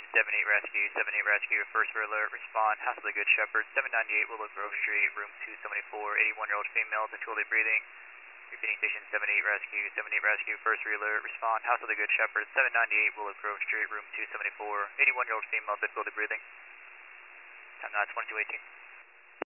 78 Rescue, 78 Rescue, first for alert, respond, House of the Good Shepherd, 798 Willow Grove Street, room 274, 81-year-old female, difficulty breathing. Repeating station 78 Rescue, 78 Rescue, first for alert, respond, House of the Good Shepherd, 798 Willow Grove Street, room 274, 81-year-old female, difficulty breathing. Time now 2218.